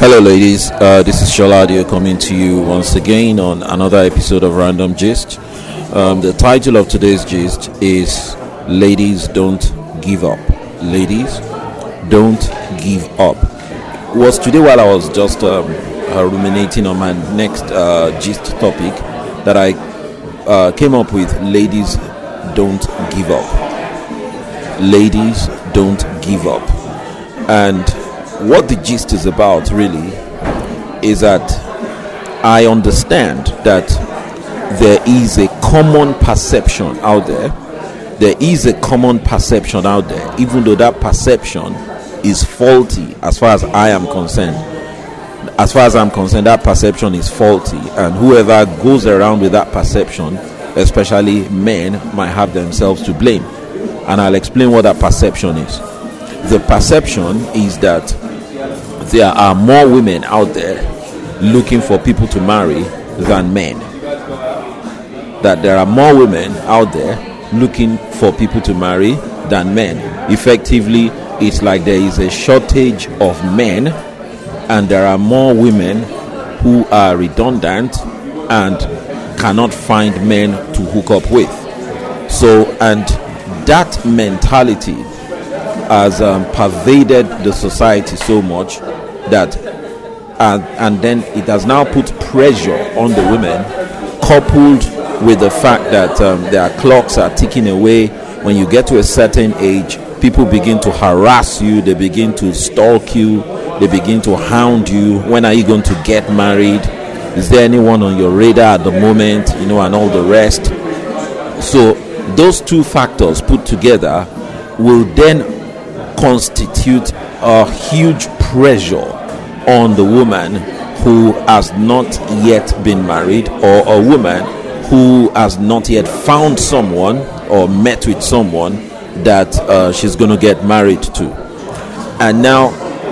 Hello, ladies. This is Sholadio coming to you once again on another episode of Random Gist. The title of today's gist is Ladies Don't Give Up. Ladies Don't Give Up. It was today while I was just ruminating on my next gist topic that I came up with Ladies Don't Give Up. Ladies Don't Give Up. And what the gist is about really is that I understand that there is a common perception out there. There is a common perception out there, even though that perception is faulty as far as I am concerned. As far as I'm concerned, that perception is faulty, and whoever goes around with that perception, especially men, might have themselves to blame. And I'll explain what that perception is. The perception is that there are more women out there looking for people to marry than men. That there are more women out there looking for people to marry than men. Effectively, it's like there is a shortage of men and there are more women who are redundant and cannot find men to hook up with. So, and that mentality has pervaded the society so much that and then it has now put pressure on the women, coupled with the fact that their clocks are ticking away. When you get to a certain age, people begin to harass you, they begin to stalk you, they begin to hound you. When are you going to get married? Is there anyone on your radar at the moment? And all the rest. So those two factors put together will then constitute a huge pressure on the woman who has not yet been married, or a woman who has not yet found someone or met with someone that she's going to get married to. And now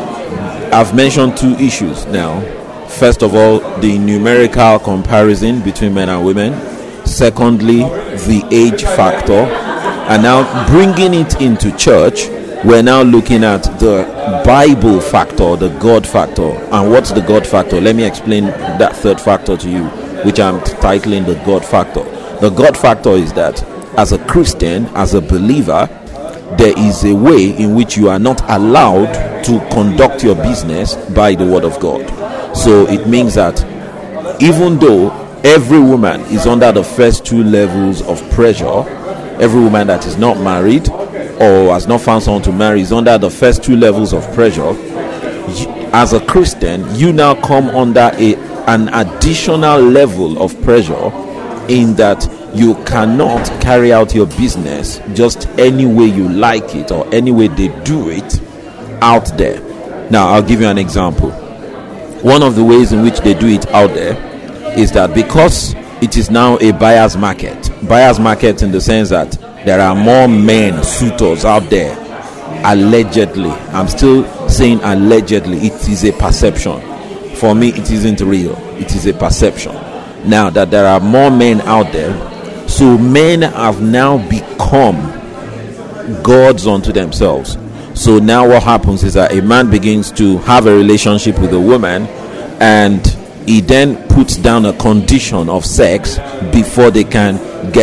I've mentioned two issues now. First of all, the numerical comparison between men and women. Secondly, the age factor. And now bringing it into church, we're now looking at the Bible factor, the God factor. And what's the God factor? Let me explain that third factor to you, which I'm titling the God factor. The God factor is that as a Christian, as a believer, there is a way in which you are not allowed to conduct your business by the word of God. So it means that even though every woman is under the first two levels of pressure, every woman that is not married or has not found someone to marry is under the first two levels of pressure. As a Christian, you now come under an additional level of pressure, in that you cannot carry out your business just any way you like it or any way they do it out there. Now, I'll give you an example. One of the ways in which they do it out there is that because it is now a buyer's market in the sense that there are more men suitors out there, allegedly. I'm still saying allegedly. It is a perception. For me, it isn't real. It is a perception. Now that there are more men out there, so men have now become gods unto themselves. So now what happens is that a man begins to have a relationship with a woman, and he then puts down a condition of sex before he can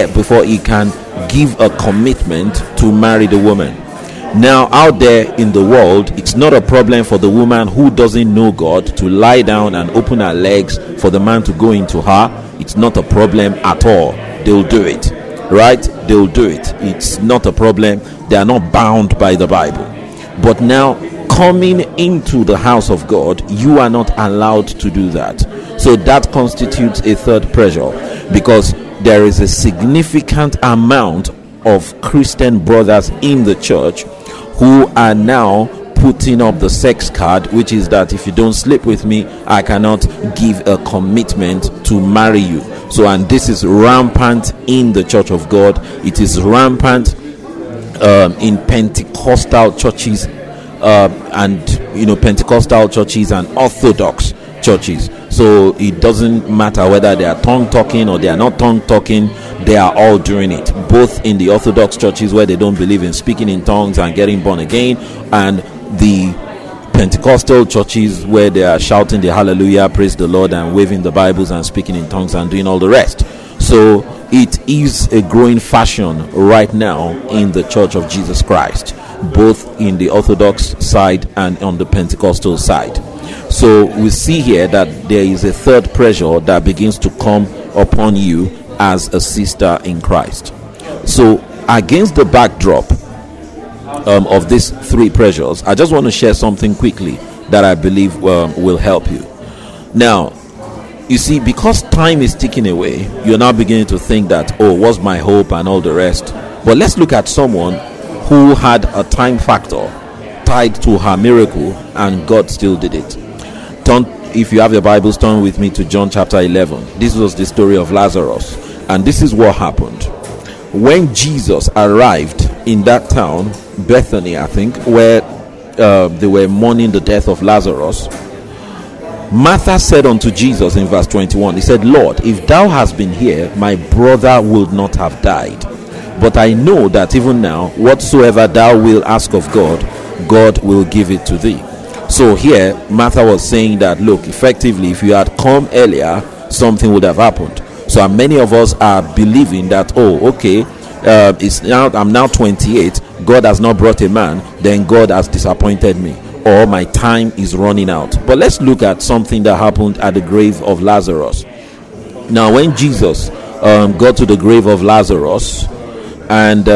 give a commitment to marry the woman. Now out there in the world, it's not a problem for the woman who doesn't know God to lie down and open her legs for the man to go into her. It's not a problem at all. They'll do it, right? They'll do it. It's not a problem. They are not bound by the Bible. But now, coming into the house of God, you are not allowed to do that. So that constitutes a third pressure, because there is a significant amount of Christian brothers in the church who are now putting up the sex card, which is that if you don't sleep with me, I cannot give a commitment to marry you. So, and this is rampant in the church of God. It is rampant in Pentecostal churches, Pentecostal churches and Orthodox churches. So it doesn't matter whether they are tongue talking or they are not tongue talking, they are all doing it, both in the Orthodox churches where they don't believe in speaking in tongues and getting born again, and the Pentecostal churches where they are shouting the hallelujah, praise the Lord, and waving the Bibles and speaking in tongues and doing all the rest. So it is a growing fashion right now in the Church of Jesus Christ, both in the Orthodox side and on the Pentecostal side. So we see here that there is a third pressure that begins to come upon you as a sister in Christ. So against the backdrop of these three pressures, I just want to share something quickly that I believe will help you. Now, you see, because time is ticking away, you're now beginning to think that, oh, what's my hope and all the rest. But let's look at someone who had a time factor tied to her miracle and God still did it. If you have your Bibles, turn with me to John chapter 11. This was the story of Lazarus, and this is what happened. When Jesus arrived in that town, Bethany, I think, where they were mourning the death of Lazarus, Martha said unto Jesus in verse 21, he said, Lord, if thou hast been here, my brother would not have died. But I know that even now, whatsoever thou wilt ask of God, God will give it to thee. So here, Martha was saying that, look, effectively, if you had come earlier, something would have happened. So many of us are believing that, oh, okay, I'm now 28, God has not brought a man, then God has disappointed me, or my time is running out. But let's look at something that happened at the grave of Lazarus. Now, when Jesus got to the grave of Lazarus, and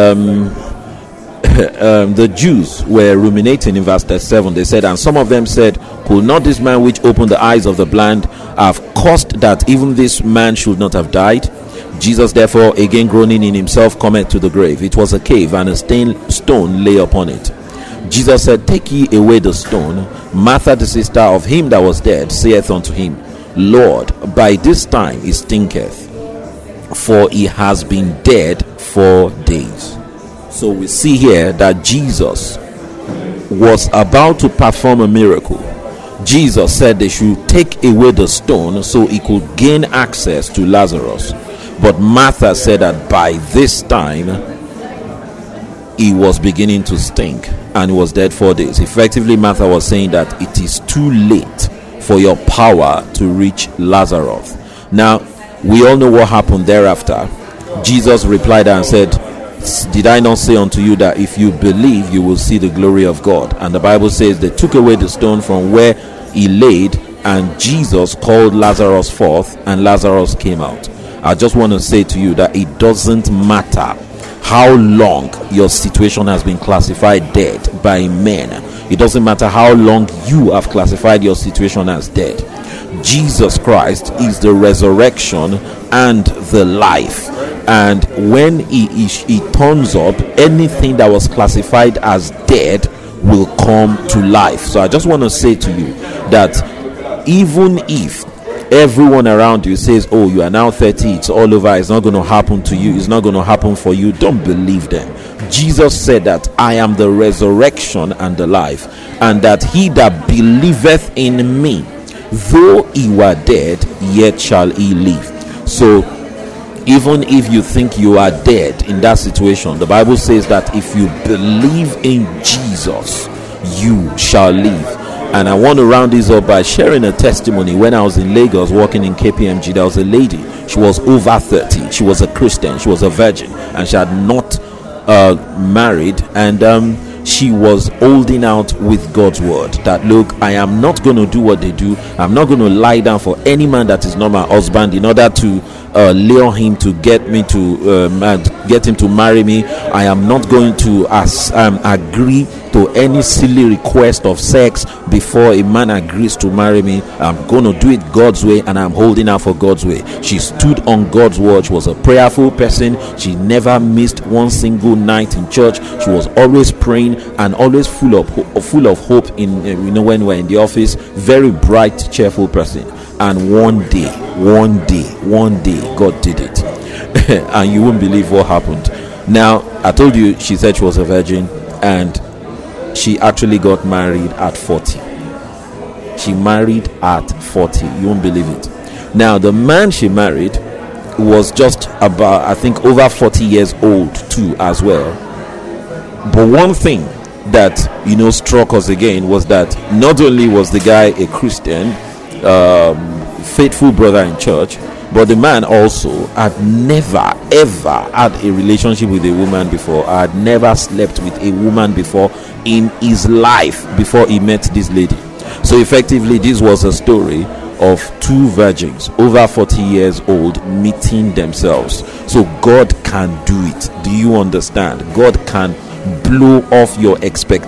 the Jews were ruminating in verse 37, they said, and some of them said, could not this man which opened the eyes of the blind have caused that even this man should not have died? Jesus therefore, again groaning in himself, cometh to the grave. It was a cave, and a stone lay upon it. Jesus said, take ye away the stone. Martha, the sister of him that was dead, saith unto him, Lord, by this time he stinketh, for he has been dead 4 days. So we see here that Jesus was about to perform a miracle. Jesus said they should take away the stone so he could gain access to Lazarus. But Martha said that by this time he was beginning to stink and he was dead 4 days. Effectively, Martha was saying that it is too late for your power to reach Lazarus. Now, we all know what happened thereafter. Jesus replied and said, did I not say unto you that if you believe, you will see the glory of God? And the Bible says they took away the stone from where he laid, and Jesus called Lazarus forth, and Lazarus came out. I just want to say to you that it doesn't matter how long your situation has been classified dead by men. It doesn't matter how long you have classified your situation as dead. Jesus Christ is the resurrection and the life. And when he turns up, anything that was classified as dead will come to life. So I just want to say to you that even if everyone around you says, oh, you are now 30, it's all over, it's not going to happen to you, it's not going to happen for you, don't believe them. Jesus said that I am the resurrection and the life, and that he that believeth in me, though he were dead, yet shall he live. So even if you think you are dead in that situation, the Bible says that if you believe in Jesus, you shall live. And I want to round this up by sharing a testimony. When I was in Lagos working in KPMG, there was a lady. She was over 30. She was a Christian. She was a virgin, and she had not married. And she was holding out with God's word that, look, I am not going to do what they do. I'm not going to lie down for any man that is not my husband in order to lure him to get me to get him to marry me. I am not going to agree to any silly request of sex before a man agrees to marry me. I'm going to do it God's way, and I'm holding out for God's way. She stood on God's word. She was a prayerful person. She never missed one single night in church. She was always praying and always full of hope in when we're in the office. Very bright, cheerful person. And one day God did it. And you won't believe what happened. Now, I told you she said she was a virgin, and she actually got married at 40. She married at 40. You won't believe it. Now, the man she married was just about, I think, over 40 years old too as well. But one thing that struck us again was that not only was the guy a Christian, faithful brother in church, but the man also had never ever had a relationship with a woman before. Had never slept with a woman before in his life before he met this lady. So effectively, this was a story of two virgins over 40 years old meeting themselves. So God can do it. Do you understand? God can blow off your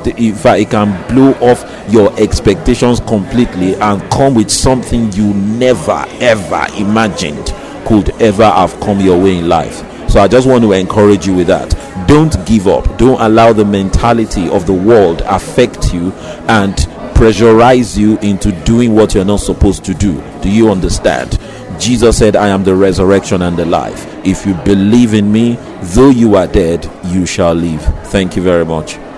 expectations completely and come with something you never ever imagined could ever have come your way in life. So I just want to encourage you with that. Don't give up. Don't allow the mentality of the world affect you and pressurize you into doing what you're not supposed to do. Do you understand? Jesus said, I am the resurrection and the life. If you believe in me, though you are dead, you shall live. Thank you very much.